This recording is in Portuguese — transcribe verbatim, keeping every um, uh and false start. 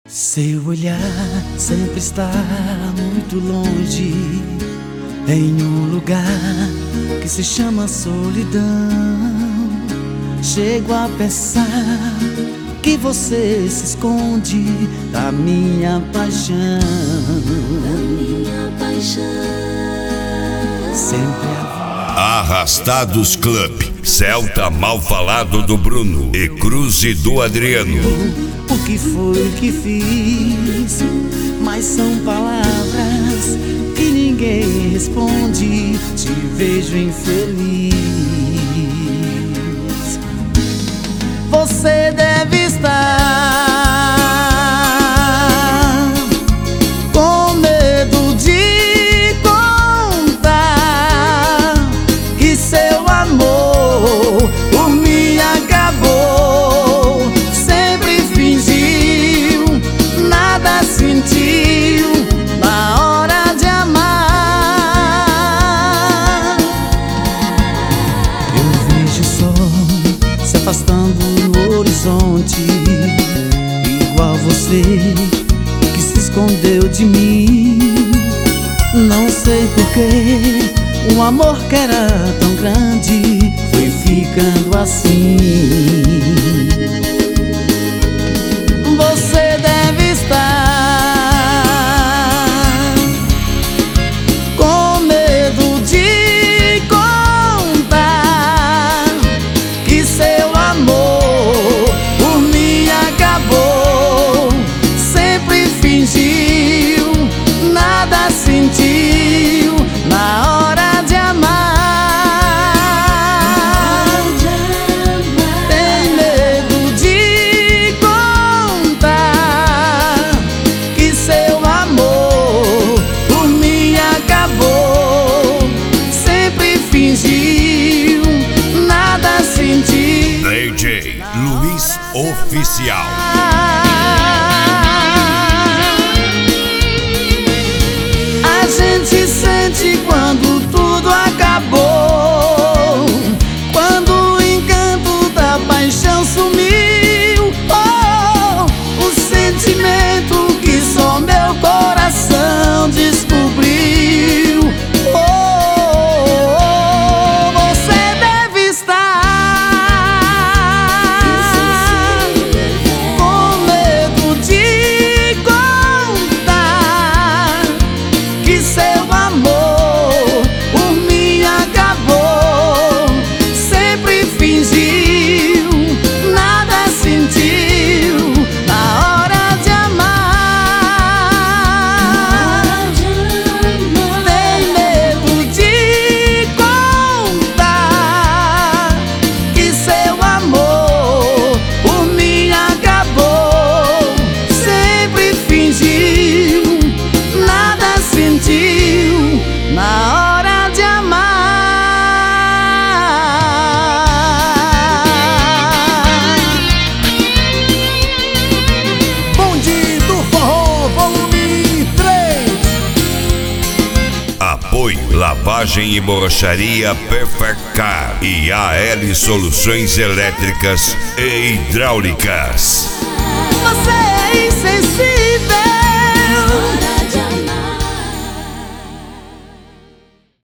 Seu olhar sempre está muito longe, em um lugar que se chama solidão. Chego a pensar que você se esconde da minha paixão. Da minha paixão. Sempre a... Arrastados Club, Celta Mal Falado do Bruno e Cruze do Adriano. O que foi que fiz? Mas são palavras que ninguém responde. Te vejo infeliz. Você deve estar com medo de contar que seu amor por mim acabou. Sempre fingiu, nada sentiu na hora de amar. Eu vejo o sol se afastando no horizonte, igual você que se escondeu de mim. Não sei porquê, um amor que era tão grande foi ficando assim. Você deve estar com medo de contar que seu amor por mim acabou. Sempre fingiu, nada sentiu na hora de amar. Tem medo de contar que seu amor por mim acabou. Sempre fingiu, nada sentiu. D J Luiz Oficial. A gente sente quando tudo acabou, quando o encanto da paixão sumiu. Oh, o sentimento que só meu coração descobriu. Oh, você deve estar com medo de contar que seu amor por mim acabou. Sempre fingiu, nada sentiu na hora de amar. Tem medo de contar que seu amor por mim acabou. Sempre fingiu, nada sentiu na hora de amar. Bonde do Forró, volume três. Apoio Lavagem e Borracharia Perfect Car e A L Soluções Elétricas e Hidráulicas. Você é insensível.